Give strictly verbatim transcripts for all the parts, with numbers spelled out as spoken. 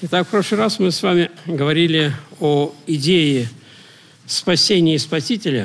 Итак, в прошлый раз мы с вами говорили о идее спасения и Спасителя,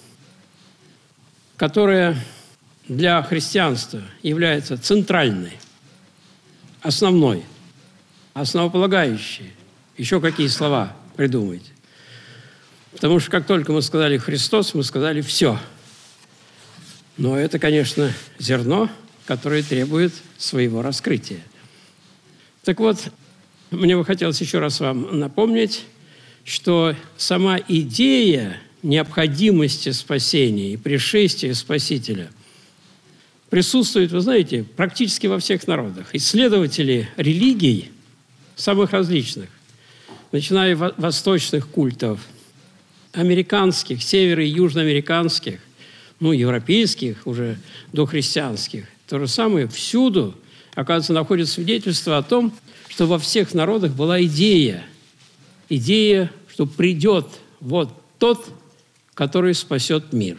которая для христианства является центральной, основной, основополагающей. Еще какие слова придумайте. Потому что как только мы сказали «Христос», мы сказали «все». Но это, конечно, зерно, которое требует своего раскрытия. Так вот, мне бы хотелось еще раз вам напомнить, что сама идея необходимости спасения и пришествия Спасителя присутствует, вы знаете, практически во всех народах. Исследователи религий самых различных, начиная от восточных культов, американских, северо- и южноамериканских, ну, европейских, уже дохристианских, то же самое всюду, оказывается, находит свидетельство о том, что во всех народах была идея, идея, что придет вот тот, который спасет мир.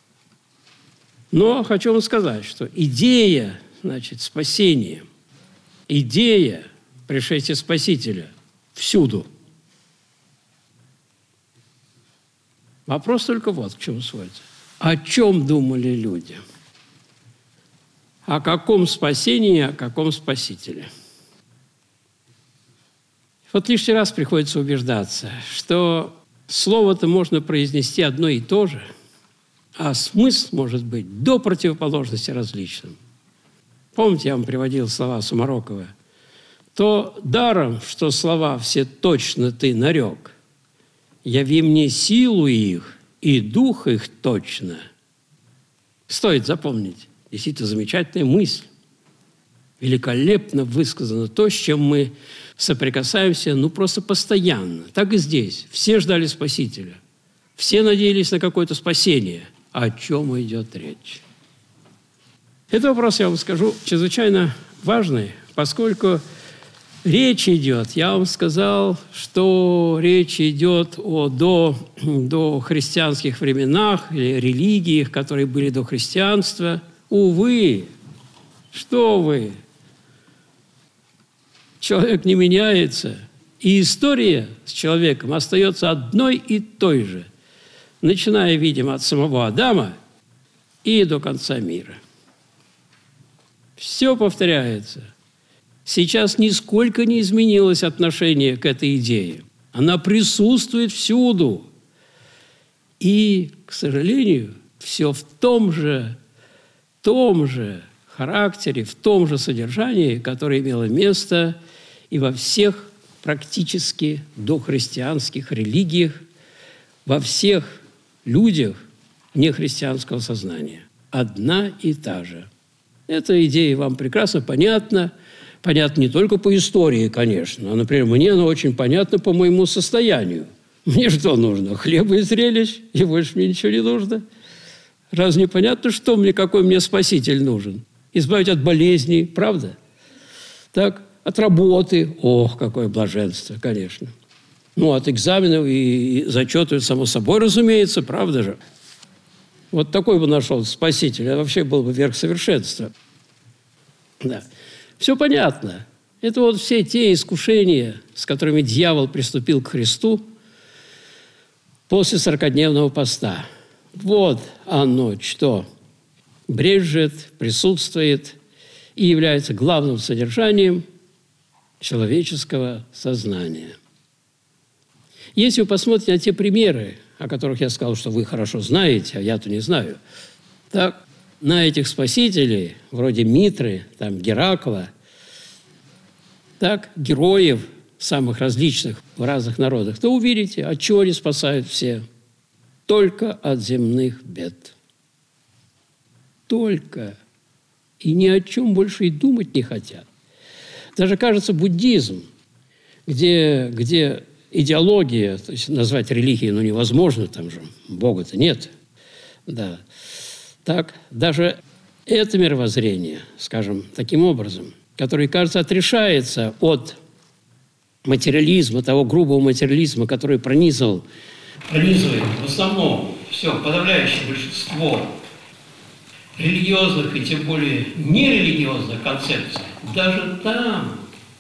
Но хочу вам сказать, что идея, значит, спасения, идея пришествия Спасителя всюду. Вопрос только вот к чему сводится. О чем думали люди? О каком спасении, о каком Спасителе? Вот лишний раз приходится убеждаться, что слово-то можно произнести одно и то же, а смысл может быть до противоположности различным. Помните, я вам приводил слова Сумарокова? «То даром, что слова все точно ты нарек, яви мне силу их и дух их точно». Стоит запомнить. Действительно замечательная мысль. Великолепно высказано то, с чем мы соприкасаемся, ну, просто постоянно. Так и здесь. Все ждали Спасителя. Все надеялись на какое-то спасение. О чем идет речь? Этот вопрос, я вам скажу, чрезвычайно важный, поскольку речь идет, я вам сказал, что речь идет о до, до христианских временах или религиях, которые были до христианства. Увы, что вы? Человек не меняется, и история с человеком остается одной и той же, начиная, видимо, от самого Адама и до конца мира. Все повторяется. Сейчас нисколько не изменилось отношение к этой идее. Она присутствует всюду. И, к сожалению, все в том же, том же характере, в том же содержании, которое имело место и во всех практически дохристианских религиях, во всех людях нехристианского сознания. Одна и та же. Эта идея вам прекрасно понятна. Понятно не только по истории, конечно, а, например, мне она очень понятна по моему состоянию. Мне что нужно? Хлеба и зрелищ, и больше мне ничего не нужно. Разве не понятно, что мне, какой мне спаситель нужен? Избавить от болезней, правда? Так, от работы. Ох, какое блаженство, конечно. Ну, от экзаменов и зачетов, само собой, разумеется, правда же? Вот такой бы нашел спаситель, а вообще был бы верх совершенства. Да. Все понятно. Это вот все те искушения, с которыми дьявол приступил к Христу после сорокадневного поста. Вот оно, что брежет, присутствует и является главным содержанием человеческого сознания. Если вы посмотрите на те примеры, о которых я сказал, что вы хорошо знаете, а я-то не знаю, так на этих спасителей, вроде Митры, там, Геракла, так, героев самых различных в разных народах, то увидите, от чего они спасают все. Только от земных бед. Только. И ни о чем больше и думать не хотят. Даже, кажется, буддизм, где, где идеология, то есть назвать религией, ну, невозможно, там же Бога-то нет. Да. Так, даже это мировоззрение, скажем, таким образом, которое, кажется, отрешается от материализма, того грубого материализма, который пронизывал, пронизывает в основном все, подавляющее большинство религиозных и тем более нерелигиозных концепций. Даже там,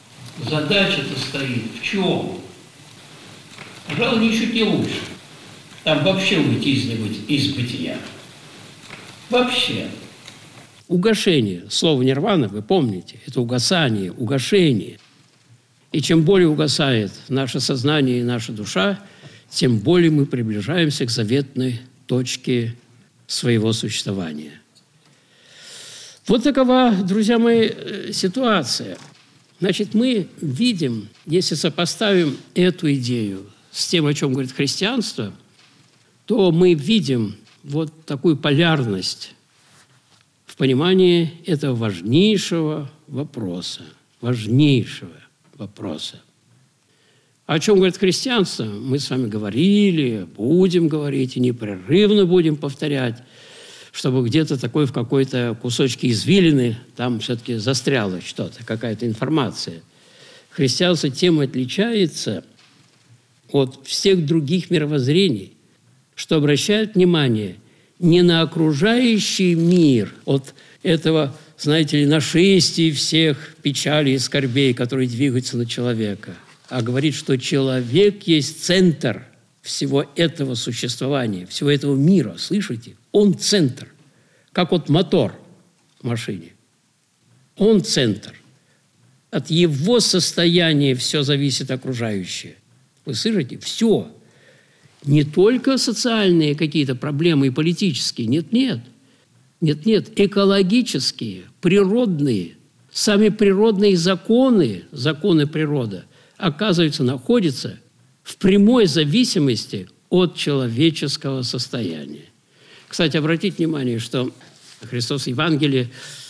задача-то стоит в чем? Пожалуй, ничуть не лучше. Там вообще уйти из, из бытия. Вообще. Угошение. Слово нирвана, вы помните, это угасание, угошение. И чем более угасает наше сознание и наша душа, тем более мы приближаемся к заветной точке своего существования. Вот такова, друзья мои, ситуация. Значит, мы видим, если сопоставим эту идею с тем, о чем говорит христианство, то мы видим вот такую полярность в понимании этого важнейшего вопроса. Важнейшего вопроса. О чем говорит христианство, мы с вами говорили, будем говорить и непрерывно будем повторять, чтобы где-то такой в какой-то кусочке извилины там все-таки застряло что-то, какая-то информация. Христианство тем отличается от всех других мировоззрений, что обращает внимание не на окружающий мир, от этого, знаете ли, нашествия всех печалей и скорбей, которые двигаются на человека, а говорит, что человек есть центр всего этого существования, всего этого мира. Слышите? Он центр, как вот мотор в машине. Он центр. От его состояния все зависит окружающее. Вы слышите? Все. Не только социальные какие-то проблемы и политические. Нет-нет. Нет-нет. Экологические, природные, сами природные законы, законы природы, оказывается, находится в прямой зависимости от человеческого состояния. Кстати, обратите внимание, что Христос в Евангелии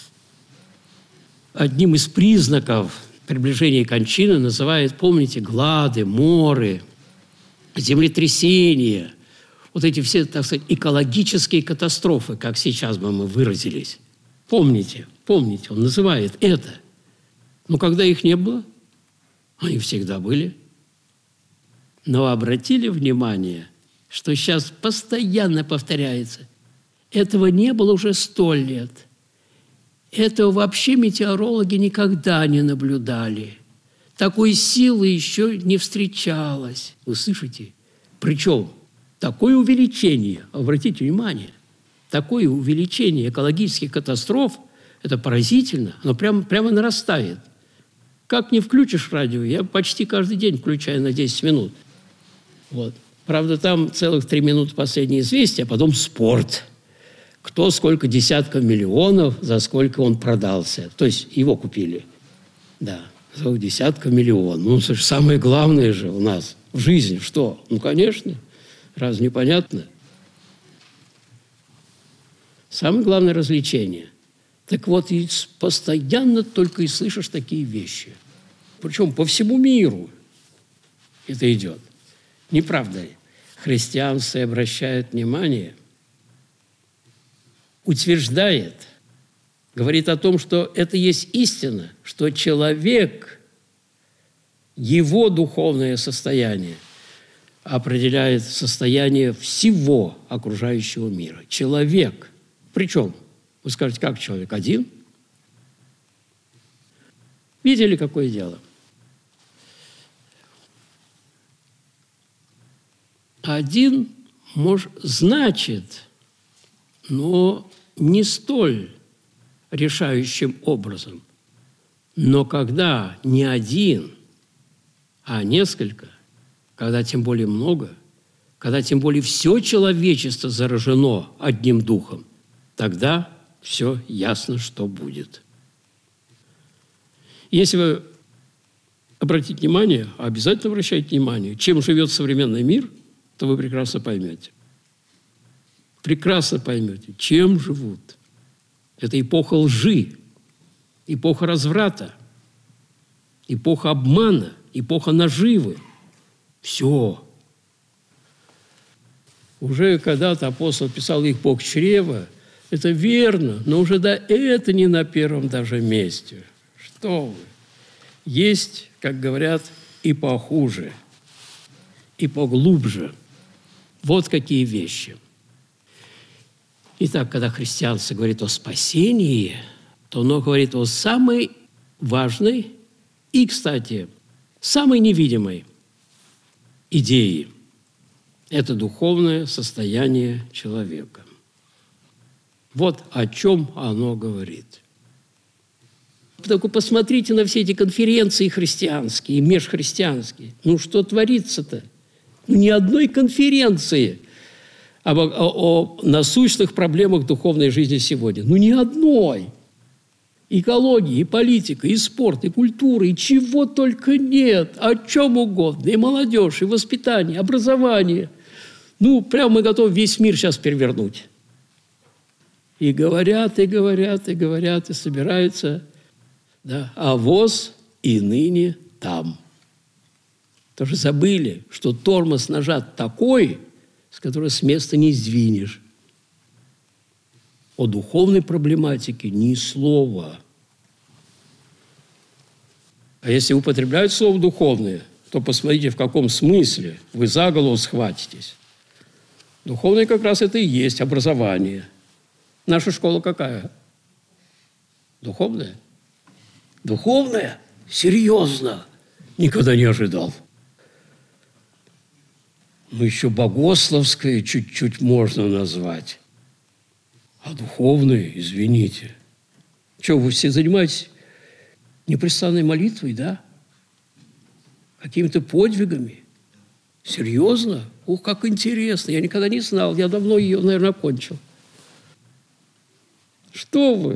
одним из признаков приближения кончины называет, помните, глады, моры, землетрясения, вот эти все, так сказать, экологические катастрофы, как сейчас бы мы выразились. Помните, помните, он называет это. Но когда их не было, они всегда были. Но обратили внимание, что сейчас постоянно повторяется. Этого не было уже сто лет. Этого вообще метеорологи никогда не наблюдали. Такой силы еще не встречалось. Вы слышите? Причем такое увеличение, обратите внимание, такое увеличение экологических катастроф, это поразительно, оно прямо, прямо нарастает. Как не включишь радио, я почти каждый день включаю на десять минут. Вот. Правда, там целых три минуты последние известия, а потом спорт. Кто сколько десятков миллионов, за сколько он продался. То есть его купили. Да, за десятков миллионов. Ну, слушай, самое главное же у нас в жизни что? Ну, конечно. Разве непонятно? Самое главное развлечение. Так вот, и постоянно только и слышишь такие вещи. Причем по всему миру это идет. Не правда ли? Христианство обращает внимание, утверждает, говорит о том, что это есть истина, что человек, его духовное состояние определяет состояние всего окружающего мира. Человек. Причем, вы скажете, как человек? Один? Видели, какое дело? Один, может, значит, но не столь решающим образом. Но когда не один, а несколько, когда тем более много, когда тем более все человечество заражено одним духом, тогда все ясно, что будет. Если вы обратите внимание, обязательно обращайте внимание, чем живет современный мир, то вы прекрасно поймете. Прекрасно поймете, чем живут. Это эпоха лжи, эпоха разврата, эпоха обмана, эпоха наживы. Все. Уже когда-то апостол писал их Бог чрева, это верно, но уже да, это не на первом даже месте. Что вы? Есть, как говорят, и похуже, и поглубже. Вот какие вещи. Итак, когда христианство говорит о спасении, то оно говорит о самой важной и, кстати, самой невидимой идеи – это духовное состояние человека. Вот о чем оно говорит. Только посмотрите на все эти конференции христианские, межхристианские. Ну, что творится-то? Ну, ни одной конференции об, о, о насущных проблемах духовной жизни сегодня. Ну, ни одной. Экология, и политика, и спорт, и культура, и чего только нет. О чем угодно. И молодежь, и воспитание, образование. Ну, прямо мы готовы весь мир сейчас перевернуть. И говорят, и говорят, и говорят, и собираются... Да, а воз и ныне там. Тоже забыли, что тормоз нажат такой, с которого с места не сдвинешь. О духовной проблематике ни слова. А если употребляют слово «духовное», то посмотрите, в каком смысле вы за голову схватитесь. Духовное как раз это и есть образование. Наша школа какая? Духовная? Духовное? Серьезно? Никогда не ожидал. Ну, еще богословское чуть-чуть можно назвать. А духовное, извините. Что, вы все занимаетесь непрестанной молитвой, да? Какими-то подвигами? Серьезно? Ух, как интересно. Я никогда не знал. Я давно ее, наверное, окончил. Что вы?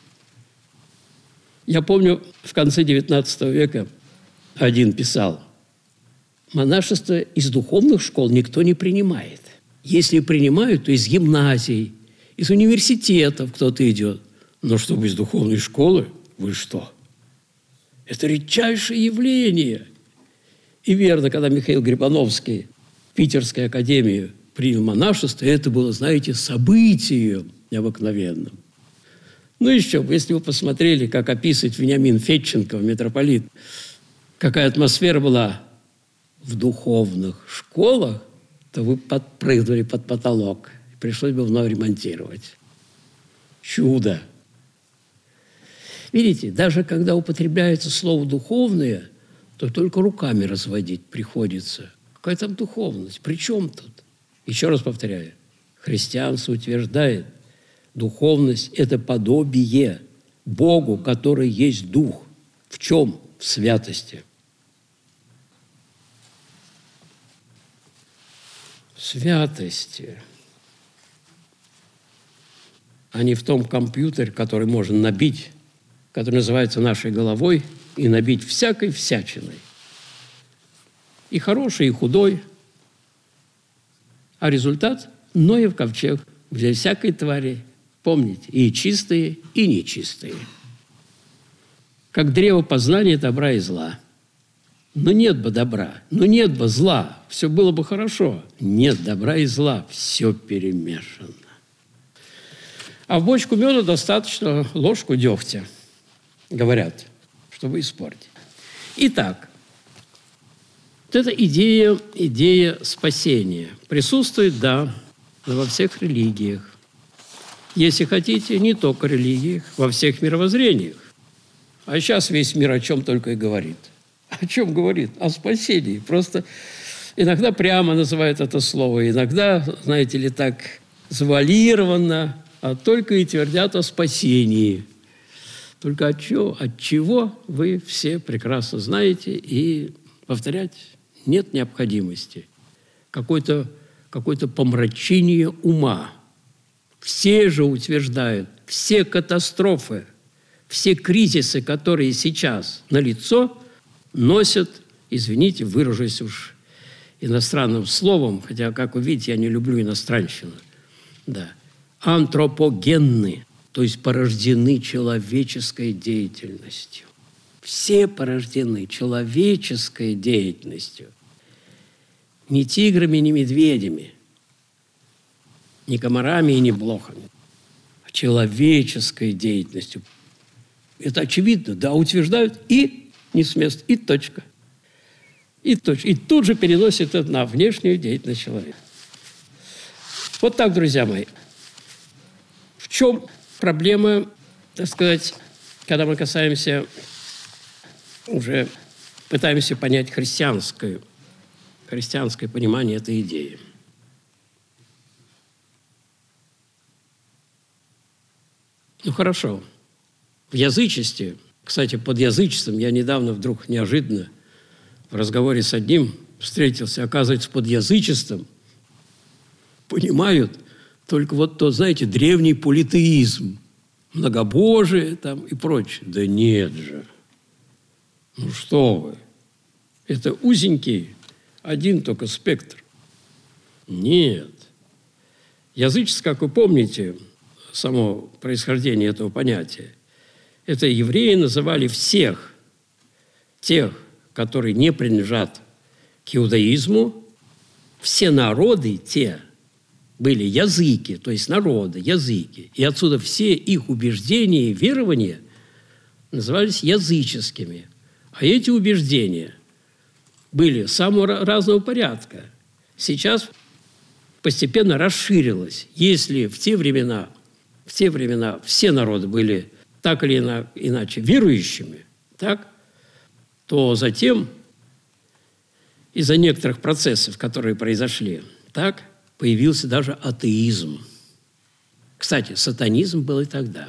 Я помню, в конце девятнадцатого века один писал: монашество из духовных школ никто не принимает. Если принимают, то из гимназий, из университетов кто-то идет. Но чтобы из духовной школы, вы что? Это редчайшее явление. И верно, когда Михаил Грибановский в Питерской академии принял монашество, это было, знаете, событием необыкновенным. Ну еще, если вы посмотрели, как описывает Вениамин Федченков, митрополит, какая атмосфера была в духовных школах, то вы подпрыгнули под потолок. Пришлось бы вновь ремонтировать. Чудо! Видите, даже когда употребляется слово «духовное», то только руками разводить приходится. Какая там духовность? При чем тут? Еще раз повторяю. Христианство утверждает, духовность – это подобие Богу, который есть Дух. В чем? В святости. В святости. А не в том компьютере, который можно набить, который называется нашей головой, и набить всякой всячиной. И хороший, и худой. А результат – Ноев ковчег, где всякой твари, помните, и чистые, и нечистые. Как древо познания добра и зла. Но нет бы добра, но нет бы зла, все было бы хорошо. Нет добра и зла, все перемешано. А в бочку меда достаточно ложку дегтя, говорят, чтобы испортить. Итак, вот эта идея, идея спасения присутствует, да, во всех религиях. Если хотите, не только религиях, во всех мировоззрениях. А сейчас весь мир о чем только и говорит. О чем говорит? О спасении. Просто иногда прямо называют это слово, иногда, знаете ли, так завуалированно, а только и твердят о спасении. Только от чего, от чего вы все прекрасно знаете, и повторять нет необходимости. Какое-то, какое-то помрачение ума. Все же утверждают, все катастрофы, все кризисы, которые сейчас налицо, носят, извините, выражусь уж иностранным словом, хотя, как вы видите, я не люблю иностранщину, да, антропогенны, то есть порождены человеческой деятельностью. Все порождены человеческой деятельностью. Не тиграми, не медведями, не комарами и не блохами, а человеческой деятельностью. Это очевидно, да, утверждают и не с места, и точка. И точка. И тут же переносят это на внешнюю деятельность человека. Вот так, друзья мои. В чем проблема, так сказать, когда мы касаемся уже пытаемся понять христианское, христианское понимание этой идеи. Ну, хорошо. В язычестве, кстати, под язычеством я недавно вдруг неожиданно в разговоре с одним встретился, оказывается, под язычеством понимают только вот то, знаете, древний политеизм, многобожие там и прочее. Да нет же. Ну что вы. Это узенький один только спектр. Нет. Язычество, как вы помните, само происхождение этого понятия, это евреи называли всех тех, которые не принадлежат к иудаизму, все народы те были языки, то есть народы, языки. И отсюда все их убеждения и верования назывались языческими. А эти убеждения были самого разного порядка. Сейчас постепенно расширилось. Если в те времена, в те времена все народы были так или иначе верующими, так, то затем из-за некоторых процессов, которые произошли, так, появился даже атеизм. Кстати, сатанизм был и тогда.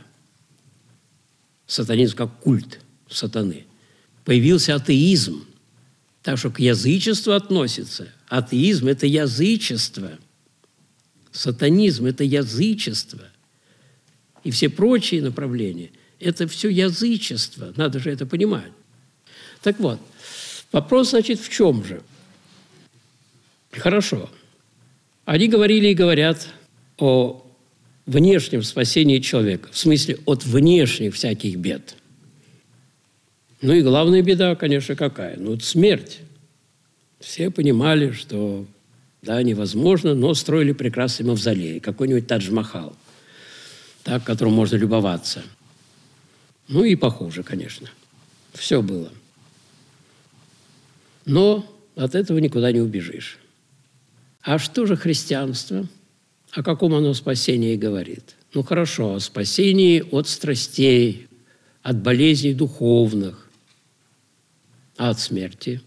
Сатанизм как культ сатаны. Появился атеизм. Так что к язычеству относится. Атеизм – это язычество. Сатанизм – это язычество. И все прочие направления – это все язычество. Надо же это понимать. Так вот, вопрос, значит, в чем же? Хорошо. Они говорили и говорят о внешнем спасении человека, в смысле от внешних всяких бед. Ну и главная беда, конечно, какая? Ну, это смерть. Все понимали, что, да, невозможно, но строили прекрасный мавзолей, какой-нибудь Тадж-Махал, так, которым можно любоваться. Ну и похуже, конечно. Все было. Но от этого никуда не убежишь. А что же христианство? О каком оно спасении говорит? Ну, хорошо, о спасении от страстей, от болезней духовных, а от смерти.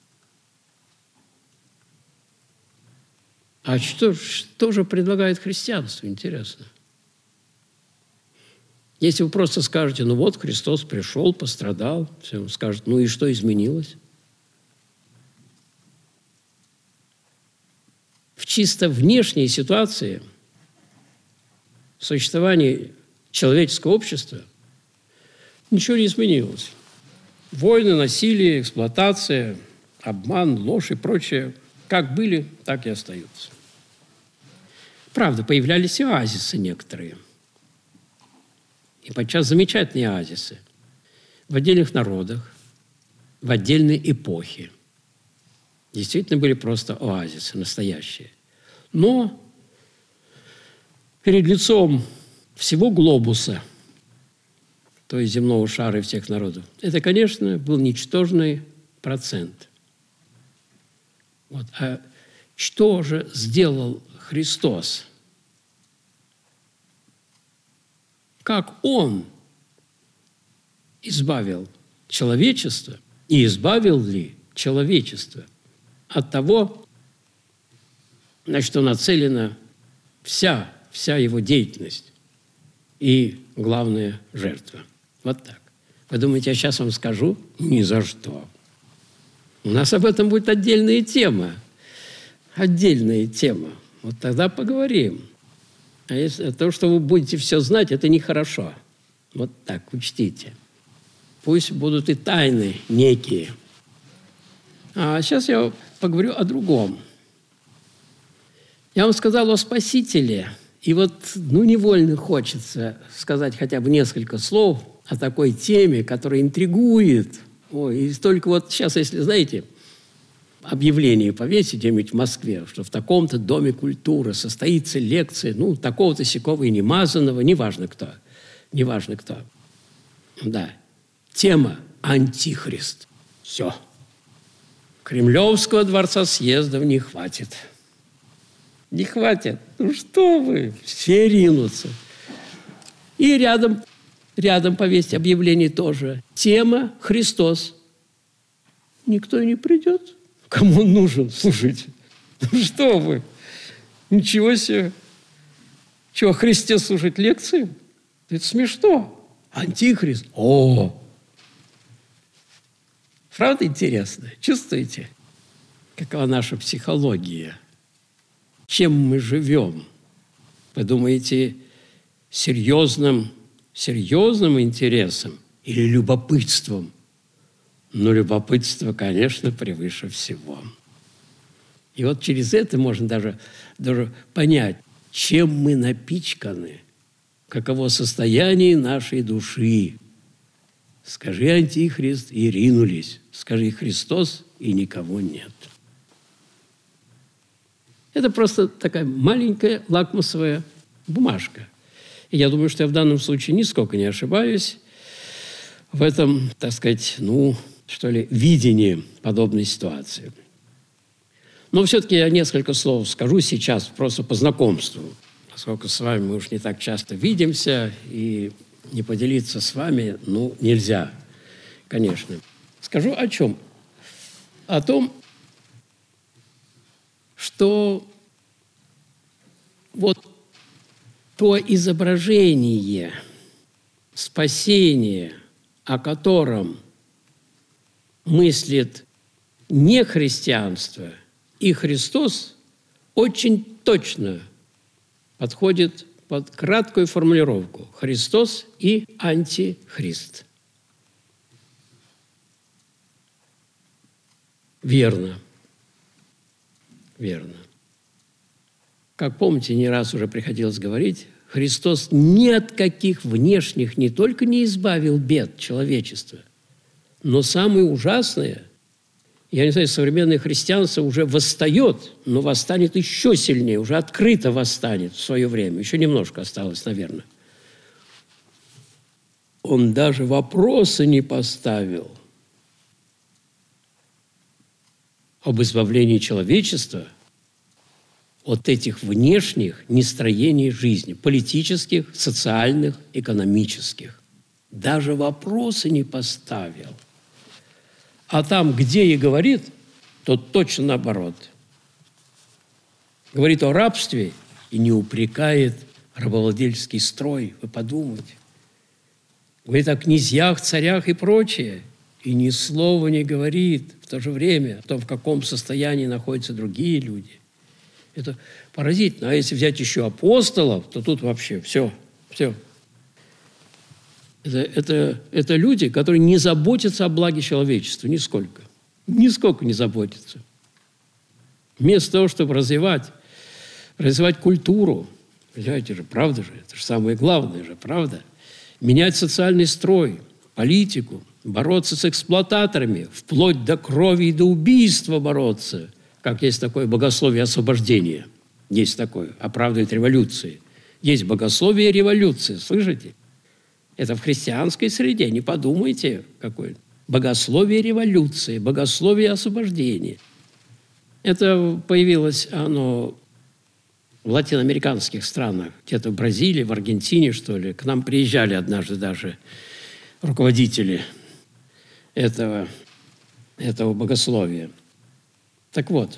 А что, что же предлагает христианство, интересно? Если вы просто скажете, ну вот Христос пришел, пострадал, все, он скажет, ну и что изменилось? В чисто внешней ситуации существования человеческого общества ничего не изменилось. Войны, насилие, эксплуатация, обман, ложь и прочее как были, так и остаются. Правда, появлялись и оазисы некоторые. И подчас замечательные оазисы в отдельных народах, в отдельной эпохе. Действительно были просто оазисы настоящие. Но перед лицом всего глобуса, то есть земного шара и всех народов, это, конечно, был ничтожный процент. Вот. А что же сделал Христос? Как Он избавил человечество и избавил ли человечество от того, на что нацелена вся, вся его деятельность и, главная, жертва. Вот так. Вы думаете, я сейчас вам скажу? Ни за что. У нас об этом будет отдельная тема. Отдельная тема. Вот тогда поговорим. А если то, что вы будете все знать, это нехорошо. Вот так, учтите. Пусть будут и тайны некие. А сейчас я поговорю о другом. Я вам сказал о Спасителе. И вот, ну, невольно хочется сказать хотя бы несколько слов о такой теме, которая интригует. Ой, и только вот сейчас, если, знаете, объявление повесить где-нибудь в Москве, что в таком-то доме культуры состоится лекция, ну, такого-то, сякого и немазанного, неважно кто, неважно кто. Да, тема «Антихрист». Все. Кремлевского дворца съездов не хватит. Не хватит. Ну что вы, все ринутся. И рядом, рядом повесить объявление тоже. Тема «Христос». никто и не придет. Кому он нужен? Слушайте, ну что вы? Ничего себе. Чего, о Христе слушать лекции? Это смешно. Антихрист. О! Правда интересно? Чувствуете, какова наша психология? Чем мы живем? Вы думаете, серьезным, серьезным интересом или любопытством? Но любопытство, конечно, превыше всего. И вот через это можно даже, даже понять, чем мы напичканы, каково состояние нашей души. Скажи Антихрист, и ринулись. Скажи Христос, и никого нет. Это просто такая маленькая лакмусовая бумажка. И я думаю, что я в данном случае нисколько не ошибаюсь в этом, так сказать, ну, что ли, видении подобной ситуации. Но все-таки я несколько слов скажу сейчас просто по знакомству, поскольку с вами мы уж не так часто видимся, и не поделиться с вами, ну, нельзя, конечно. Скажу о чем? О том, что вот то изображение спасения, о котором мыслит не христианство, и Христос очень точно подходит под краткую формулировку «Христос и антихрист». Верно. Верно. Как помните, не раз уже приходилось говорить, Христос ни от каких внешних не только не избавил бед человечества, но самое ужасное, я не знаю, современное христианство уже восстает, но восстанет еще сильнее, уже открыто восстанет в свое время. Еще немножко осталось, наверное. Он даже вопроса не поставил об избавлении человечества от этих внешних нестроений жизни, политических, социальных, экономических. Даже вопроса не поставил. А там, где и говорит, то точно наоборот. Говорит о рабстве и не упрекает рабовладельческий строй. Вы подумайте. Говорит о князьях, царях и прочее. И ни слова не говорит в то же время о том, в каком состоянии находятся другие люди. Это поразительно. А если взять еще апостолов, то тут вообще все, все. Это, это, это люди, которые не заботятся о благе человечества нисколько. Нисколько не заботятся. Вместо того, чтобы развивать, развивать культуру, понимаете же, правда же, это же самое главное же, правда? Менять социальный строй, политику, бороться с эксплуататорами, вплоть до крови и до убийства бороться, как есть такое богословие освобождения. Есть такое, оправдывает революции. Есть богословие революции, слышите? Это в христианской среде, не подумайте, какое. Богословие революции, богословие освобождения. Это появилось оно в латиноамериканских странах, где-то в Бразилии, в Аргентине, что ли. К нам приезжали однажды даже руководители этого, этого богословия. Так вот,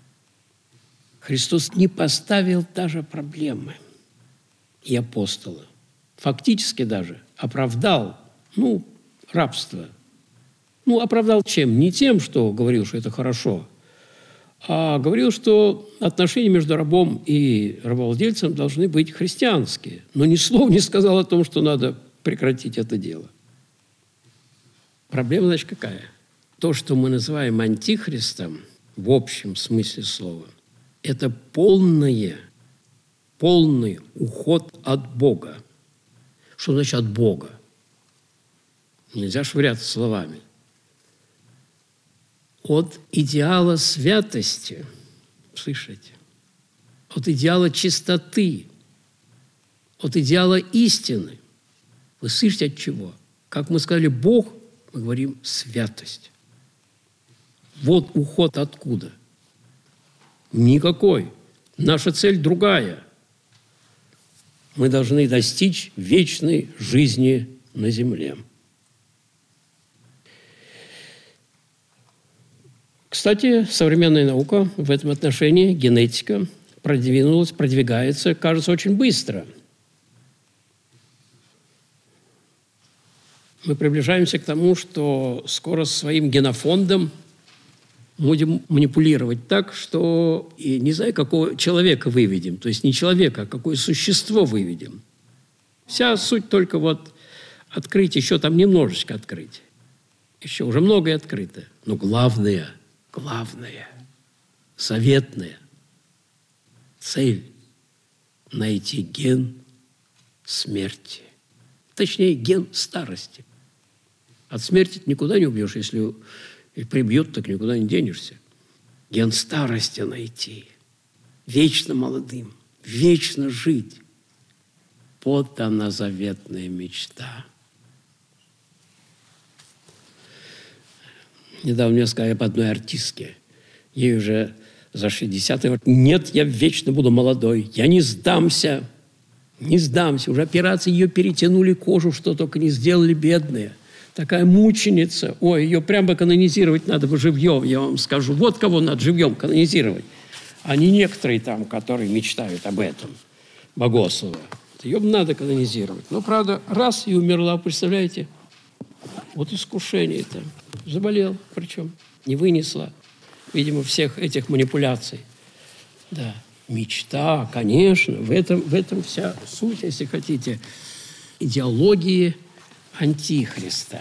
Христос не поставил даже проблемы и апостола. Фактически даже оправдал, ну, рабство. Ну, оправдал чем? Не тем, что говорил, что это хорошо, а говорил, что отношения между рабом и рабовладельцем должны быть христианские. Но ни слова не сказал о том, что надо прекратить это дело. Проблема, значит, какая? То, что мы называем антихристом, в общем смысле слова, это полное, полный уход от Бога. Что значит от Бога? Нельзя швыряться словами. От идеала святости, слышите? От идеала чистоты, от идеала истины. Вы слышите от чего? Как мы сказали, Бог, мы говорим святость. Вот уход откуда? Никакой. Наша цель другая. Мы должны достичь вечной жизни на земле. Кстати, современная наука в этом отношении, генетика, продвинулась, продвигается, кажется, очень быстро. Мы приближаемся к тому, что скоро своим генофондом будем манипулировать так, что и не знаю, какого человека выведем. То есть не человека, а какое существо выведем. Вся суть только вот открыть, еще там немножечко открыть. Еще уже многое открыто. Но главное, главное, заветное цель – найти ген смерти. Точнее, ген старости. От смерти ты никуда не убьешь, если и прибьют, так никуда не денешься. Ген старости найти. Вечно молодым, вечно жить. Вот она заветная мечта. Недавно мне сказали об одной артистке. Ей уже за шестьдесят. И говорит: нет, я вечно буду молодой. Я не сдамся. Не сдамся. Уже операции ее перетянули кожу, что только не сделали, бедные. Такая мученица. Ой, ее прямо канонизировать надо бы живьем, я вам скажу. Вот кого надо живьем канонизировать. А не некоторые там, которые мечтают об этом. Богослова. Ее надо канонизировать. Но, правда, раз и умерла, представляете? Вот искушение-то. Заболел, причем не вынесла, видимо, всех этих манипуляций. Да, мечта, конечно, в этом, в этом вся суть, если хотите, идеологии Антихриста.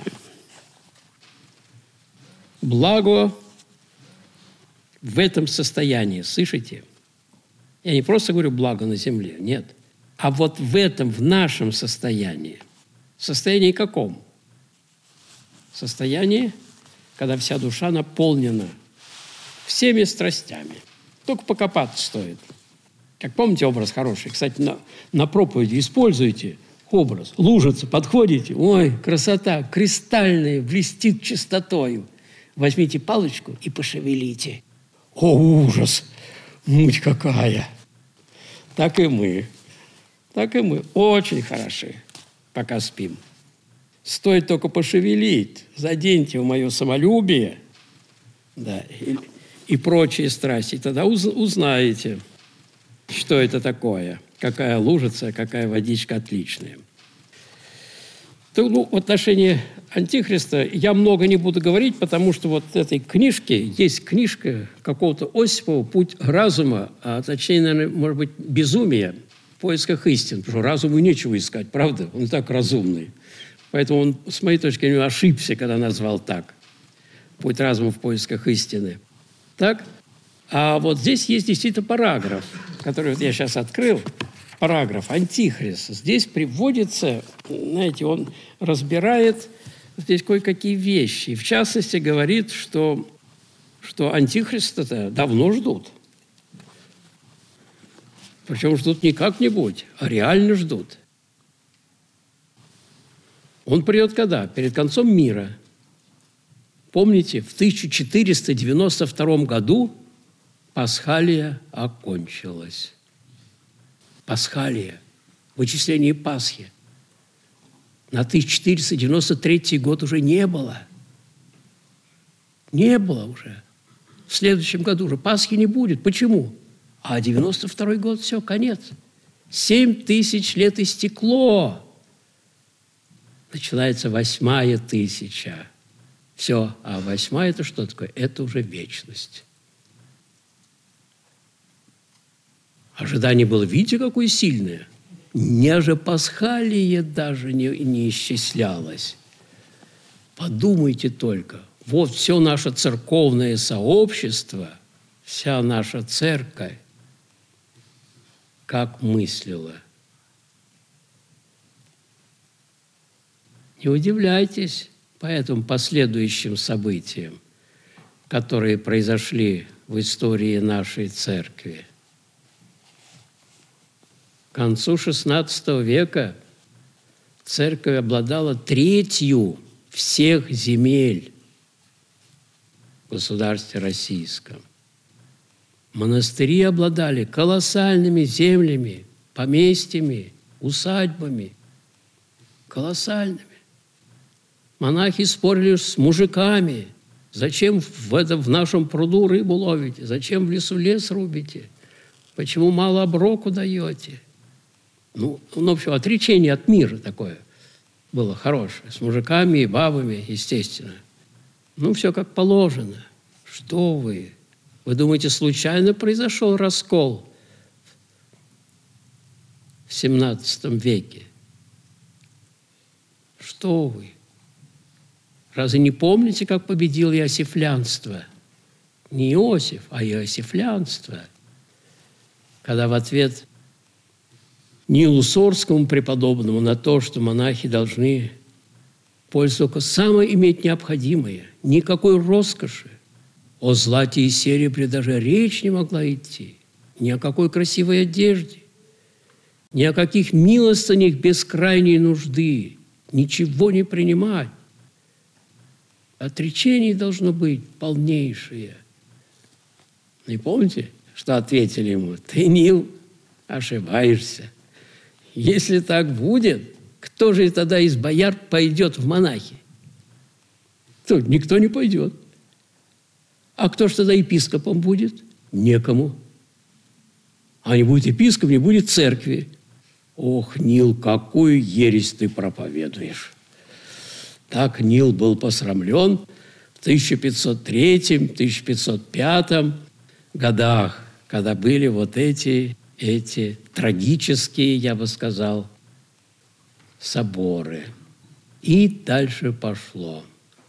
Благо в этом состоянии, слышите? Я не просто говорю благо на земле, нет. А вот в этом, в нашем состоянии. Состоянии каком? Состоянии, когда вся душа наполнена всеми страстями. Только покопаться стоит. Как помните, образ хороший? Кстати, на, на проповеди используйте образ. Лужица, подходите. Ой, красота, кристальная, блестит чистотою. Возьмите палочку и пошевелите. О, ужас! Муть какая! Так и мы. Так и мы. Очень хороши, пока спим. Стоит только пошевелить, заденьте в мое самолюбие, да, и, и прочие страсти. Тогда уз, узнаете, что это такое, какая лужица, какая водичка отличная. То, ну, в отношении Антихриста я много не буду говорить, потому что вот в этой книжке есть книжка какого-то Осипова «Путь разума», а точнее, наверное, может быть, «Безумие в поисках истин», потому что разуму нечего искать, правда? Он так разумный. Поэтому он, с моей точки зрения, ошибся, когда назвал так. «Путь разума в поисках истины». Так? А вот здесь есть действительно параграф, который вот я сейчас открыл. Параграф «Антихрист». Здесь приводится, знаете, он разбирает здесь кое-какие вещи. В частности, говорит, что, что Антихриста-то давно ждут. Причем ждут не как-нибудь, а реально ждут. Он придет когда? Перед концом мира. Помните, в тысяча четыреста девяносто втором году Пасхалия окончилась. Пасхалия, вычисление Пасхи. На тысяча четыреста девяносто третий год уже не было. Не было уже. В следующем году уже Пасхи не будет. Почему? А девяносто второй год, все, конец. Семь тысяч лет истекло. Начинается восьмая тысяча. Все, а восьмая – это что такое? Это уже вечность. Ожидание было, видите, какое сильное. Неже Пасхалия даже не, не исчислялось. Подумайте только, вот все наше церковное сообщество, вся наша церковь, как мыслила. Не удивляйтесь по этим последующим событиям, которые произошли в истории нашей церкви. К концу шестнадцатого века церковь обладала третью всех земель в государстве российском. Монастыри обладали колоссальными землями, поместьями, усадьбами. Колоссальными. Монахи спорили с мужиками, Зачем в, это, в нашем пруду рыбу ловите? Зачем в лесу лес рубите? Почему мало оброку даете? Ну, ну, в общем, отречение от мира такое было хорошее. С мужиками и бабами, естественно. Ну, все как положено. Что вы? Вы думаете, случайно произошел раскол в семнадцатом веке? Что вы? Разве не помните, как победил иосифлянство? Не Иосиф, а иосифлянство. Когда в ответ Нилу Сорскому преподобному на то, что монахи должны пользоваться только самое иметь необходимое, никакой роскоши. О злате и серебре даже речь не могла идти, ни о какой красивой одежде, ни о каких милостынях без крайней нужды, ничего не принимать. Отречение должно быть полнейшее. И помните, что ответили ему? Ты, Нил, ошибаешься. Если так будет, кто же тогда из бояр пойдет в монахи? Кто? Никто не пойдет. А кто же тогда епископом будет? Некому. А не будет епископ, не будет церкви. Ох, Нил, какую ересь ты проповедуешь. Так Нил был посрамлен в тысяча пятьсот третьем — тысяча пятьсот пятом годах, когда были вот эти, эти трагические, я бы сказал, соборы. И дальше пошло.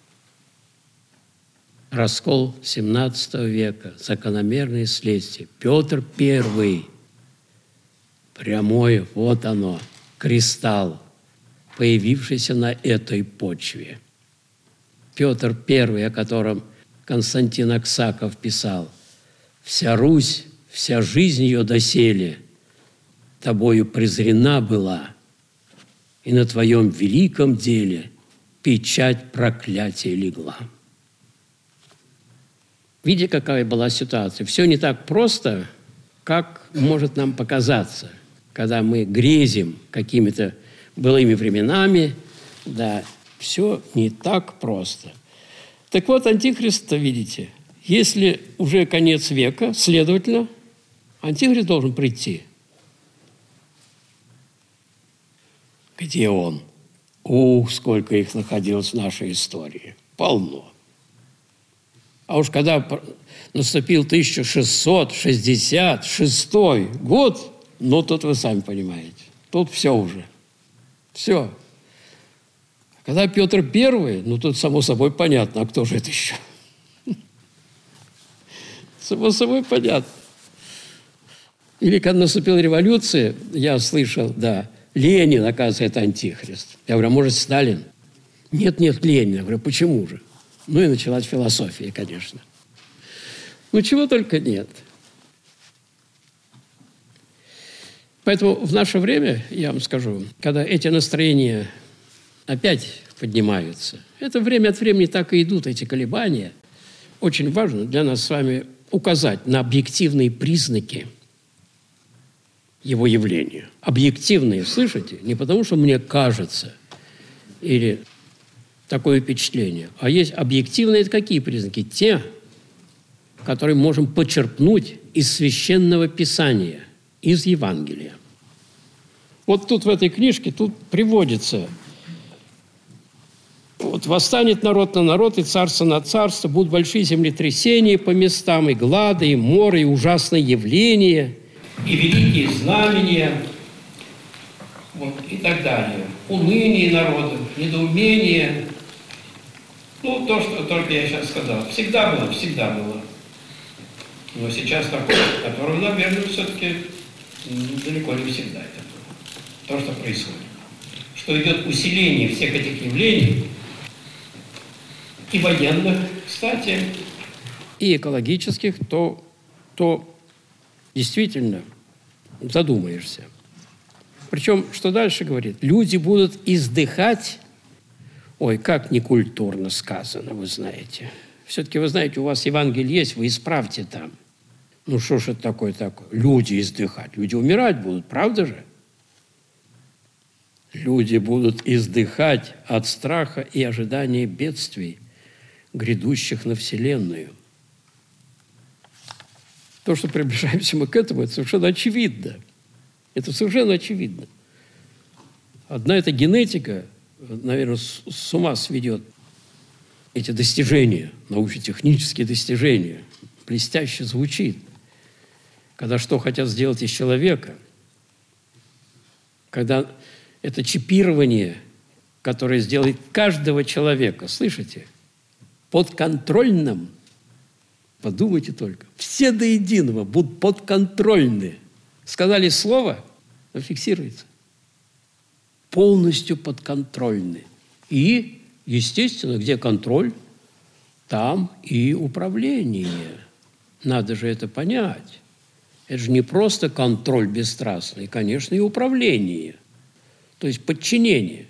Раскол семнадцатого века, закономерные следствия. Петр Первый, прямой, вот оно, кристалл, появившийся на этой почве. Петр Первый, о котором Константин Аксаков писал: «Вся Русь, вся жизнь ее доселе тобою презрена была, и на твоем великом деле печать проклятия легла». Видите, какая была ситуация? Все не так просто, как может нам показаться, когда мы грезим какими-то былыми временами. Да, все не так просто. Так вот, антихрист-то, видите, если уже конец века, следовательно, антихрист должен прийти. Где он? Ух, сколько их находилось в нашей истории. Полно. А уж когда наступил тысяча шестьсот шестьдесят шестой год, ну, тут вы сами понимаете, тут все уже. Все. Когда Петр Первый, ну, тут само собой понятно, а кто же это еще? Само собой понятно. Или когда наступила революция, я слышал, да, Ленин, оказывается, это антихрист. Я говорю, а может, Сталин? Нет, нет, Ленин. Я говорю, почему же? Ну и началась философия, конечно. Ну, чего только нет. Поэтому в наше время, я вам скажу, когда эти настроения опять поднимаются, это время от времени так и идут, эти колебания, очень важно для нас с вами указать на объективные признаки его явления. Объективные, слышите? Не потому, что мне кажется, или такое впечатление, а есть объективные, это какие признаки? Те, которые можем почерпнуть из Священного Писания, из Евангелия. Вот тут в этой книжке тут приводится: вот восстанет народ на народ, и царство на царство, будут большие землетрясения по местам, и глады, и моры, и ужасные явления, и великие знамения, вот, и так далее. Уныние народов, недоумение. Ну, то, что только я сейчас сказал. Всегда было, всегда было. Но сейчас такое, которое, наверное, все-таки далеко не всегда это было. То, что происходит. Что идет усиление всех этих явлений, и военных, кстати, и экологических, то, то действительно задумаешься. Причем, что дальше говорит? Люди будут издыхать. Ой, как некультурно сказано, вы знаете. Все-таки, вы знаете, у вас Евангелие есть, вы исправьте там. Ну, что ж это такое-такое? Люди издыхать. Люди умирать будут, правда же? Люди будут издыхать от страха и ожидания бедствий, грядущих на Вселенную. То, что приближаемся мы к этому, это совершенно очевидно. Это совершенно очевидно. Одна эта генетика, наверное, с ума сведет эти достижения, научно-технические достижения. Блестяще звучит. Когда что хотят сделать из человека, когда это чипирование, которое сделает каждого человека, слышите, подконтрольным, подумайте только, все до единого будут подконтрольны. Сказали слово, но фиксируется. Полностью подконтрольны. И, естественно, где контроль, там и управление. Надо же это понять. Это же не просто контроль бесстрастный, конечно, и управление. То есть подчинение.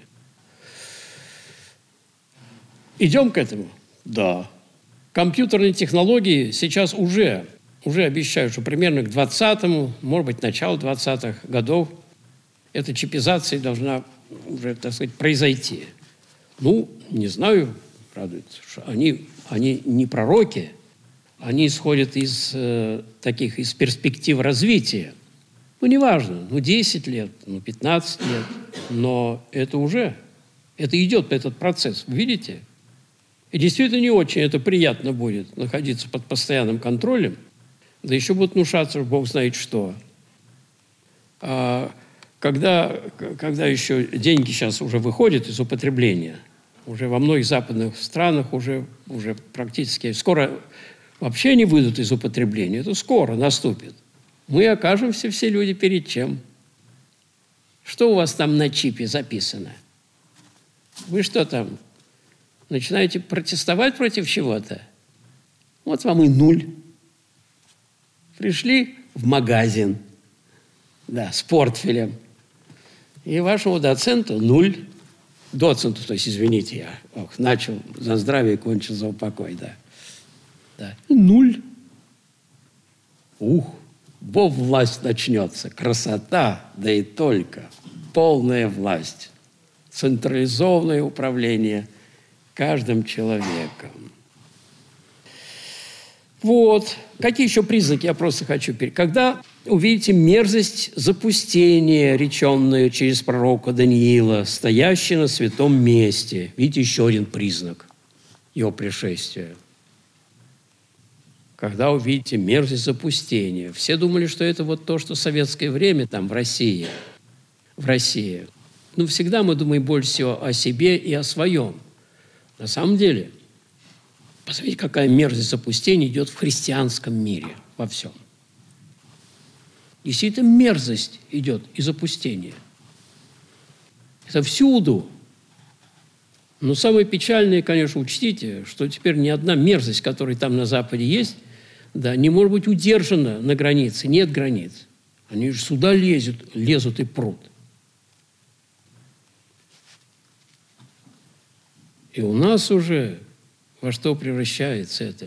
Идем к этому? Да. Компьютерные технологии сейчас уже, уже обещают, что примерно к двадцатому, может быть, началу двадцатых годов эта чипизация должна уже, так сказать, произойти. Ну, не знаю, правда, что они, они не пророки, они исходят из э, таких, из перспектив развития. Ну, неважно, ну, десять лет, ну, пятнадцать лет, но это уже, это идет этот процесс, вы видите? И действительно не очень это приятно будет, находиться под постоянным контролем, да еще будут внушаться, Бог знает что. А когда, когда еще деньги сейчас уже выходят из употребления, уже во многих западных странах уже, уже практически, скоро вообще они выйдут из употребления, это скоро наступит. Мы окажемся, все люди, перед чем? Что у вас там на чипе записано? Вы что там, начинаете протестовать против чего-то? Вот вам и нуль. Пришли в магазин, да, с портфелем, и вашему доценту нуль. Доценту, то есть, извините, я ох, начал за здравие, кончил за упокой, да. да. Нуль. Ух, во власть начнется. Красота, да и только. Полная власть. Централизованное управление каждым человеком. Вот. Какие еще признаки, я просто хочу перейти. Когда увидите мерзость запустения, реченную через пророка Даниила, стоящий на святом месте. Видите, еще один признак его пришествия. Когда увидите мерзость запустения. Все думали, что это вот то, что в советское время там в России. В России. Ну, всегда мы думаем больше всего о себе и о своем. На самом деле, посмотрите, какая мерзость запустения идет в христианском мире во всем. Действительно, мерзость идет и запустение. Это всюду. Но самое печальное, конечно, учтите, что теперь ни одна мерзость, которая там на Западе есть, да, не может быть удержана на границе. Нет границ. Они же сюда лезут, лезут и прут. И у нас уже во что превращается это?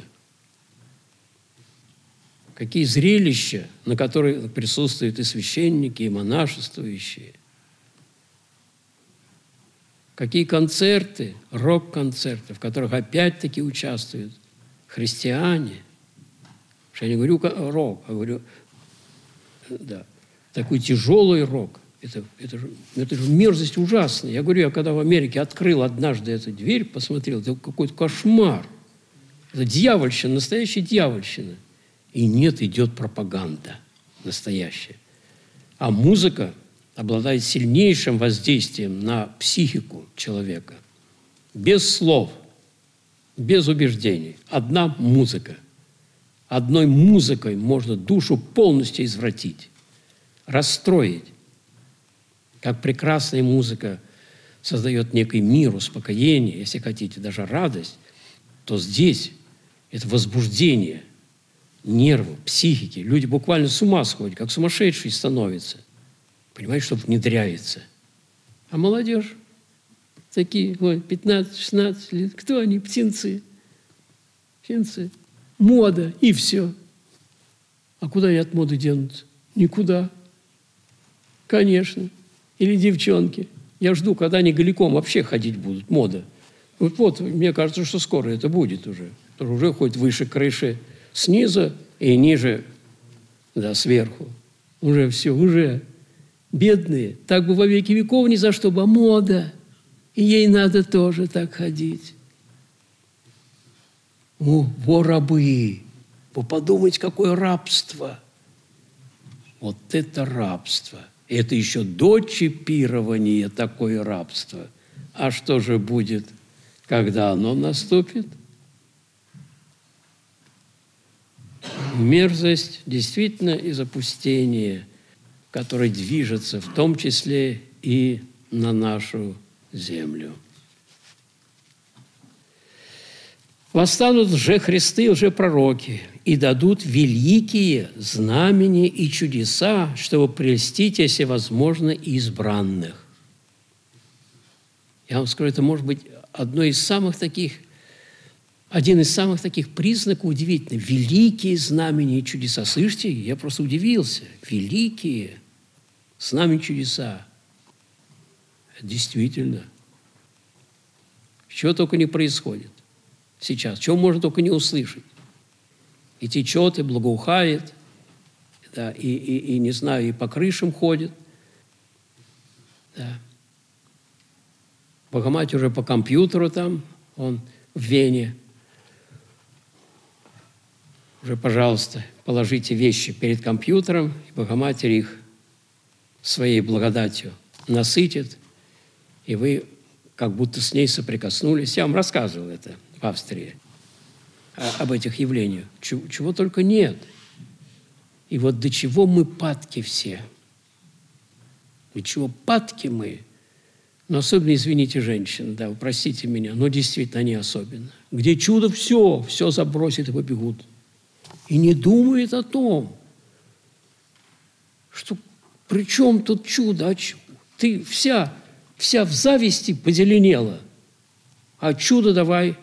Какие зрелища, на которые присутствуют и священники, и монашествующие. Какие концерты, рок-концерты, в которых опять-таки участвуют христиане. Я не говорю рок, а говорю, да, такой тяжелый рок. Это, это, же, это же мерзость ужасная. Я говорю, я когда в Америке открыл однажды эту дверь, посмотрел, это какой-то кошмар. Это дьявольщина, настоящая дьявольщина. И нет, идет пропаганда настоящая. А музыка обладает сильнейшим воздействием на психику человека. Без слов, без убеждений. Одна музыка. Одной музыкой можно душу полностью извратить, расстроить. Как прекрасная музыка создает некий мир, успокоение, если хотите, даже радость, то здесь это возбуждение нервов, психики. Люди буквально с ума сходят, как сумасшедшие становятся. Понимаете, что внедряется. А молодежь такие, вот, пятнадцать-шестнадцать лет, кто они? Птенцы. Птенцы. Мода, и все. А куда они от моды денутся? Никуда. Конечно. Или девчонки. Я жду, когда они голиком вообще ходить будут. Мода. Вот, вот, мне кажется, что скоро это будет уже. Уже хоть выше крыши снизу и ниже, да, сверху. Уже все, уже бедные. Так бы во веки веков ни за что бы, а мода. И ей надо тоже так ходить. О, во рабы! Вы подумайте, какое рабство! Вот это рабство! Это еще до чипирования такое рабство. А что же будет, когда оно наступит? Мерзость действительно и запустение, которое движется в том числе и на нашу землю. Восстанут лжехристы, лжепророки, и дадут великие знамения и чудеса, чтобы прельстить, если возможно, избранных. Я вам скажу, это может быть одно из самых таких, один из самых таких признаков удивительных. Великие знамения и чудеса. Слышите, я просто удивился. Великие знамения и чудеса. Действительно. Чего только не происходит сейчас. Чего можно только не услышать. И течет, и благоухает, да, и, и, и, не знаю, и по крышам ходит. Да. Богоматерь уже по компьютеру там, он в Вене. Уже, пожалуйста, положите вещи перед компьютером, и Богоматерь их своей благодатью насытит, и вы как будто с ней соприкоснулись. Я вам рассказывал это в Австрии, об этих явлениях. Чего, чего только нет. И вот до чего мы падки все. До чего падки мы. Но особенно, извините, женщины, да, вы простите меня, но действительно они особенно. Где чудо, все, все забросит и побегут. И не думает о том, что при чем тут чудо? Ты вся, вся в зависти позеленела, а чудо давай.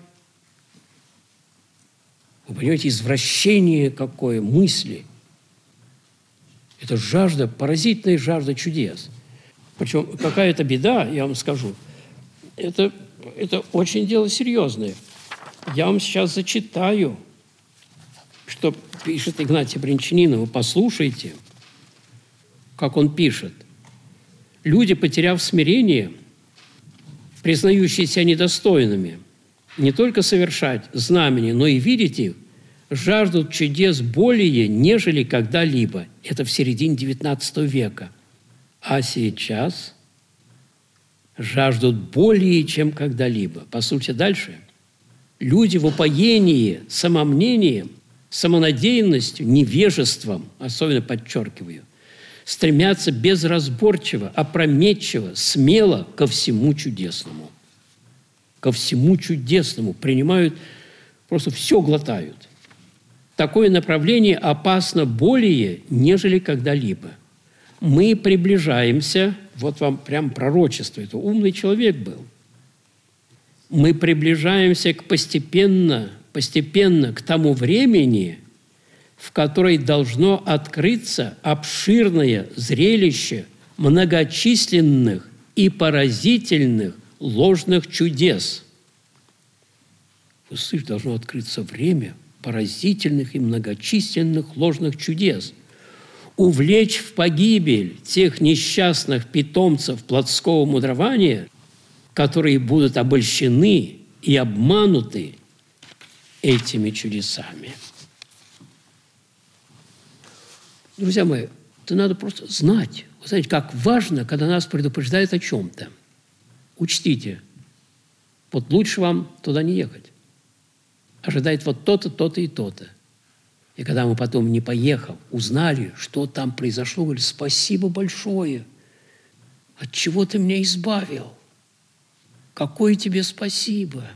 Вы понимаете, извращение какое, мысли. Это жажда, поразительная жажда чудес. Причем какая-то беда, я вам скажу, это, это очень дело серьезное. Я вам сейчас зачитаю, что пишет Игнатий Брянчанин, вы послушайте, как он пишет. Люди, потеряв смирение, признающие себя недостойными, не только совершать знамения, но и видеть их, жаждут чудес более, нежели когда-либо. Это в середине девятнадцатого века. А сейчас жаждут более, чем когда-либо. Послушайте дальше. Люди в упоении самомнением, самонадеянностью, невежеством, особенно подчеркиваю, стремятся безразборчиво, опрометчиво, смело ко всему чудесному. Ко всему чудесному. Принимают, просто все глотают. Такое направление опасно более, нежели когда-либо. Мы приближаемся, вот вам прям пророчество, это умный человек был. Мы приближаемся к постепенно, постепенно к тому времени, в которой должно открыться обширное зрелище многочисленных и поразительных ложных чудес. Вы слышите, должно открыться время поразительных и многочисленных ложных чудес. Увлечь в погибель тех несчастных питомцев плотского мудрования, которые будут обольщены и обмануты этими чудесами. Друзья мои, это надо просто знать. Вы знаете, как важно, когда нас предупреждают о чем-то. Учтите, вот лучше вам туда не ехать. Ожидает вот то-то, то-то и то-то. И когда мы потом, не поехав, узнали, что там произошло, говорили, спасибо большое. От чего ты меня избавил? Какое тебе спасибо?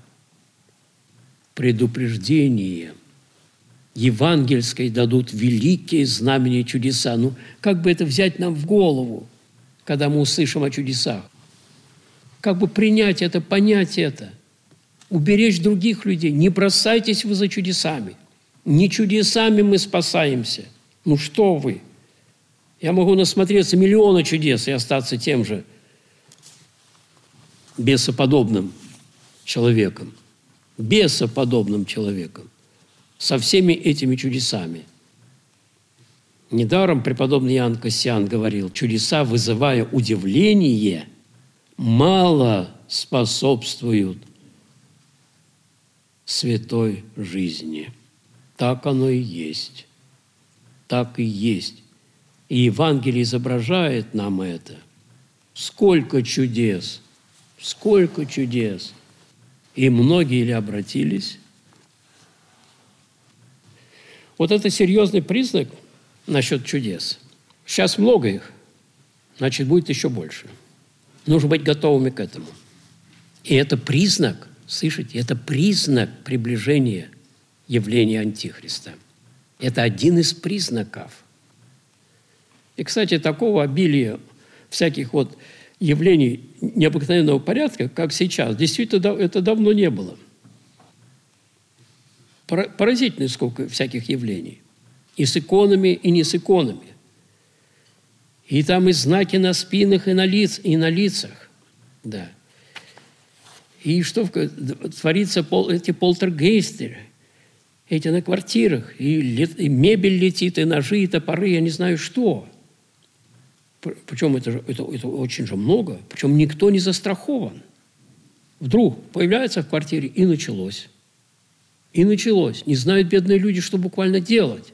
Предупреждение евангельское дадут великие знамения и чудеса. Ну, как бы это взять нам в голову, когда мы услышим о чудесах? Как бы принять это, понять это? Уберечь других людей. Не бросайтесь вы за чудесами. Не чудесами мы спасаемся. Ну что вы? Я могу насмотреться миллиона чудес и остаться тем же бесоподобным человеком, бесоподобным человеком, со всеми этими чудесами. Недаром преподобный Иоанн Кассиан говорил: чудеса, вызывая удивление, мало способствуют святой жизни. Так оно и есть. Так и есть. И Евангелие изображает нам это. Сколько чудес, сколько чудес. И многие ли обратились? Вот это серьезный признак насчет чудес. Сейчас много их, значит, будет еще больше. Нужно быть готовыми к этому. И это признак, слышите, это признак приближения явления Антихриста. Это один из признаков. И, кстати, такого обилия всяких вот явлений необыкновенного порядка, как сейчас, действительно, это давно не было. Поразительно, сколько всяких явлений. И с иконами, и не с иконами. И там и знаки на спинах, и на, лиц, и на лицах. Да. И что творится, эти полтергейстеры, эти на квартирах, и, лет, и мебель летит, и ножи, и топоры, я не знаю что. Причем это, это, это очень же много, причем никто не застрахован. Вдруг появляется в квартире, и началось. И началось. Не знают бедные люди, что буквально делать.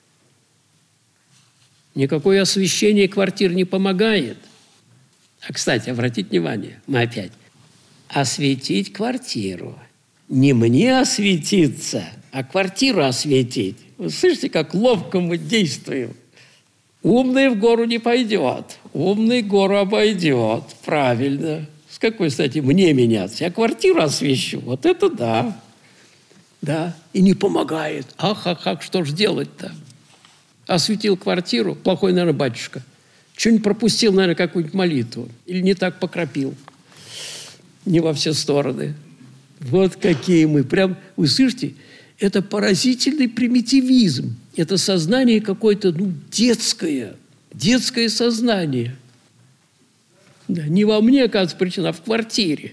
Никакое освещение квартир не помогает. А, кстати, обратите внимание, мы опять. Осветить квартиру. Не мне осветиться, а квартиру осветить. Вы слышите, как ловко мы действуем? Умный в гору не пойдет. Умный гору обойдет. Правильно. С какой, кстати, мне меняться? Я квартиру освещу. Вот это да. Да. И не помогает. Ах, ах, ах, что ж делать-то? Осветил квартиру, плохой, наверное, батюшка. Что-нибудь пропустил, наверное, какую-нибудь молитву. Или не так покропил. Не во все стороны. Вот какие мы. Прям, вы слышите, это поразительный примитивизм. Это сознание какое-то, ну, детское. Детское сознание. Да, не во мне, оказывается, причина, а в квартире.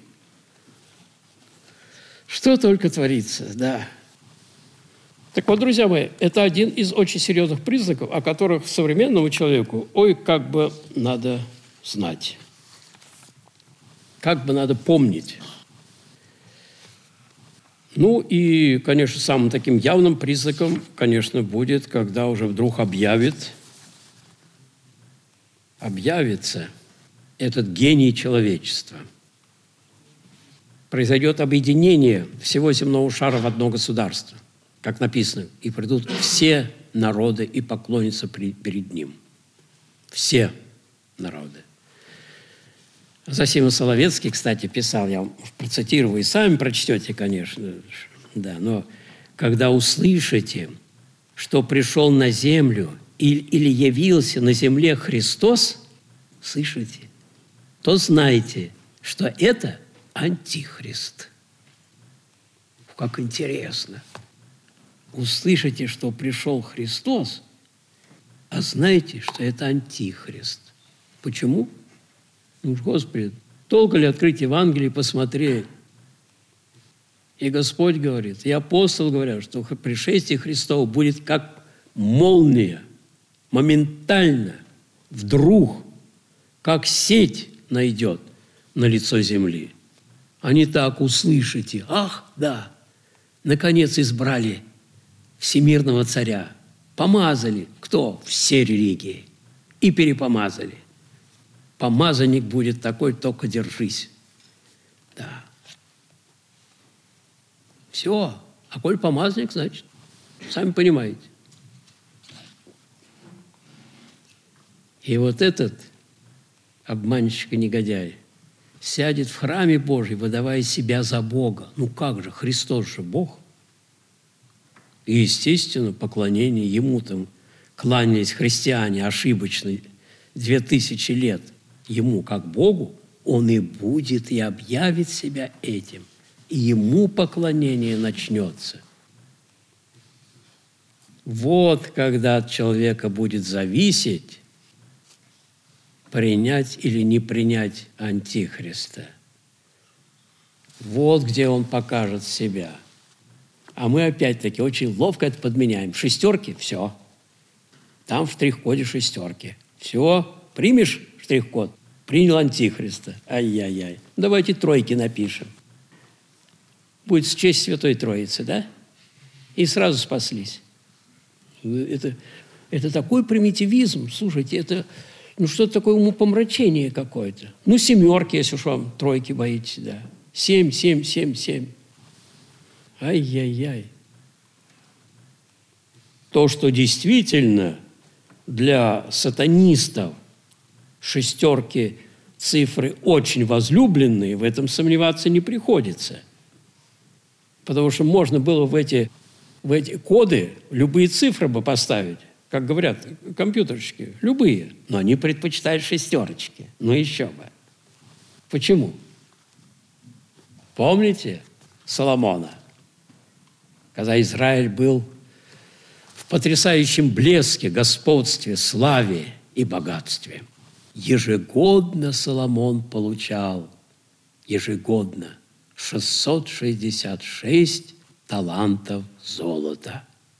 Что только творится, да. Так вот, друзья мои, это один из очень серьезных признаков, о которых современному человеку, ой, как бы надо знать. Как бы надо помнить. Ну и, конечно, самым таким явным признаком, конечно, будет, когда уже вдруг объявит, объявится этот гений человечества. Произойдет объединение всего земного шара в одно государство, как написано, и придут все народы и поклонятся перед ним. Все народы. Зосим Соловецкий, кстати, писал, я вам процитирую, и сами прочтете, конечно, да, но когда услышите, что пришел на землю или, или явился на земле Христос, слышите, то знайте, что это Антихрист. Как интересно. Услышите, что пришел Христос, а знаете, что это Антихрист. Почему? Ну, Господи, долго ли открыть Евангелие и посмотреть? И Господь говорит, и апостол говорят, что пришествие Христово будет как молния, моментально, вдруг, как сеть найдет на лицо земли. А не так услышите, ах, да, наконец избрали всемирного царя. Помазали. Кто? Все религии. И перепомазали. Помазанник будет такой, только держись. Да. Все. А коль помазанник, значит, сами понимаете. И вот этот обманщик и негодяй сядет в храме Божьем, выдавая себя за Бога. Ну как же, Христос же Бог. И, естественно, поклонение Ему там кланялись христиане ошибочно две тысячи лет. Ему, как Богу, Он и будет, и объявит себя этим. И Ему поклонение начнется. Вот когда от человека будет зависеть, принять или не принять Антихриста. Вот где он покажет себя. А мы опять-таки очень ловко это подменяем. Шестерки – все. Там в штрих-коде шестерки. Все, примешь штрих-код? Принял антихриста. Ай-яй-яй. Давайте тройки напишем. Будет в честь Святой Троицы, да? И сразу спаслись. Это, это такой примитивизм. Слушайте, это ну, что-то такое умопомрачение какое-то. Ну, семерки, если уж вам тройки боитесь, да. Семь, семь, семь, семь. Ай-яй-яй. То, что действительно для сатанистов шестерки цифры очень возлюбленные, в этом сомневаться не приходится. Потому что можно было в эти, в эти коды любые цифры бы поставить, как говорят компьютерщики, любые, но они предпочитают шестерочки. Ну еще бы. Почему? Помните Соломона? Когда Израиль был в потрясающем блеске, господстве, славе и богатстве. Ежегодно Соломон получал, ежегодно, шестьсот шестьдесят шесть талантов золота.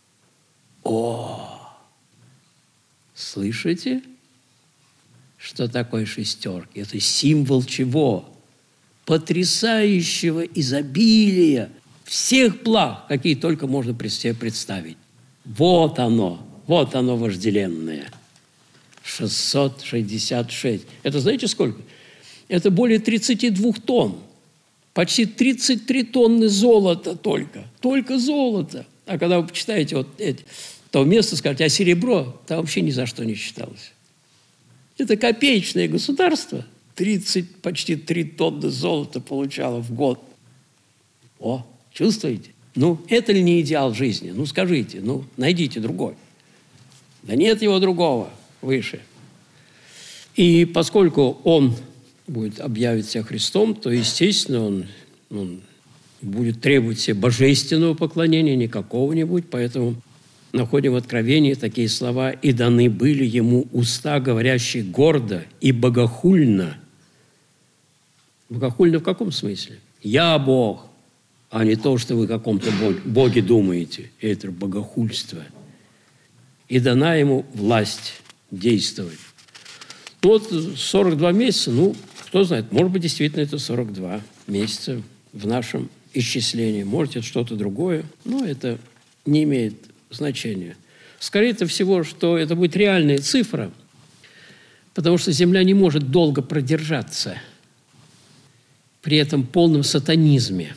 О! Слышите, что такое шестерки? Это символ чего? Потрясающего изобилия всех благ, какие только можно себе представить. Вот оно, вот оно вожделенное. шестьсот шестьдесят шесть. Это знаете сколько? Это более тридцати двух тонн. Почти тридцать три тонны золота только. Только золото. А когда вы почитаете вот эти, то место скажете, а серебро там вообще ни за что не считалось. Это копеечное государство. тридцать, почти три тонны золота получало в год. О, чувствуете? Ну, это ли не идеал жизни? Ну, скажите, ну, найдите другой. Да нет его другого выше. И поскольку он будет объявить себя Христом, то, естественно, он, он будет требовать себе божественного поклонения, не какого-нибудь, поэтому находим в Откровении такие слова: «И даны были ему уста, говорящие гордо и богохульно». Богохульно в каком смысле? «Я Бог», а не то, что вы о каком-то Боге думаете. Это богохульство. И дана ему власть действовать. Вот сорок два месяца, ну, кто знает, может быть, действительно это сорок два месяца в нашем исчислении. Может, это что-то другое, но это не имеет значения. Скорее всего, что это будет реальная цифра, потому что Земля не может долго продержаться при этом полном сатанизме.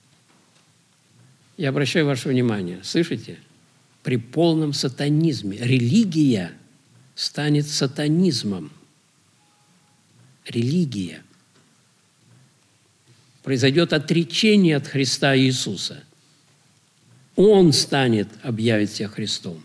Я обращаю ваше внимание, слышите? При полном сатанизме религия станет сатанизмом. Религия. Произойдет отречение от Христа Иисуса. Он станет объявить себя Христом.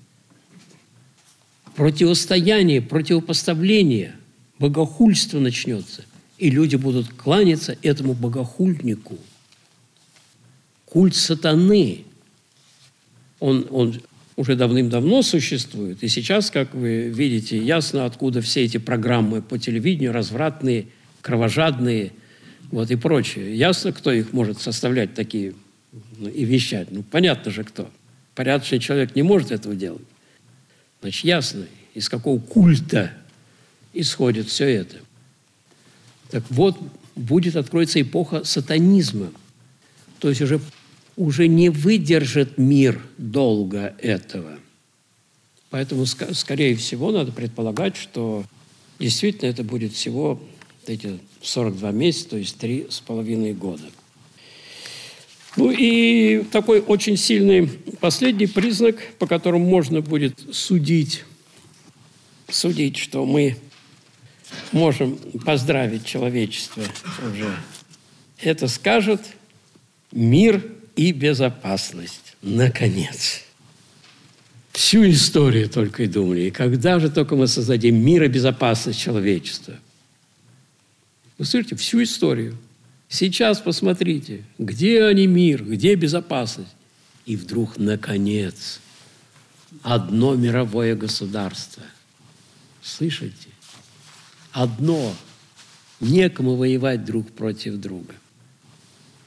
Противостояние, противопоставление, богохульство начнется. И люди будут кланяться этому богохульнику. Культ сатаны, он, он уже давным-давно существует. И сейчас, как вы видите, ясно, откуда все эти программы по телевидению, развратные, кровожадные, вот и прочее. Ясно, кто их может составлять такие ну, и вещать. Ну, понятно же, кто. Порядочный человек не может этого делать. Значит, ясно, из какого культа исходит все это. Так вот, будет, откроется эпоха сатанизма. То есть уже, уже не выдержит мир долго этого. Поэтому, скорее всего, надо предполагать, что действительно это будет всего эти сорок два месяца, то есть три с половиной года. Ну и такой очень сильный последний признак, по которому можно будет судить, судить, что мы можем поздравить человечество уже. Это скажет мир и безопасность. Наконец. Всю историю только и думали. И когда же только мы создадим мир и безопасность человечества? Вы слышите, всю историю. Сейчас посмотрите, где они мир, где безопасность. И вдруг, наконец, одно мировое государство. Слышите? Одно. Некому воевать друг против друга.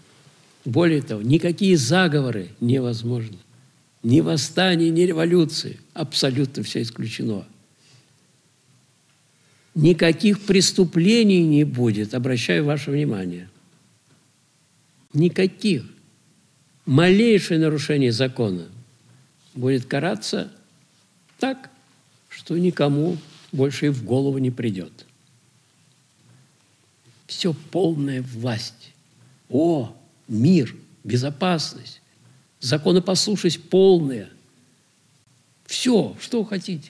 Более того, никакие заговоры невозможны. Ни восстания, ни революции. Абсолютно все исключено. Никаких преступлений не будет, обращаю ваше внимание. Никаких. Малейшее нарушение закона будет караться так, что никому больше и в голову не придет. Все полная власть. О, мир, безопасность, законопослушность полная. Все, что хотите.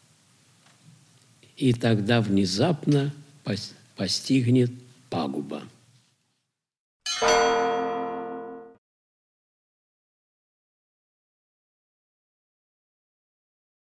И тогда внезапно постигнет пагуба.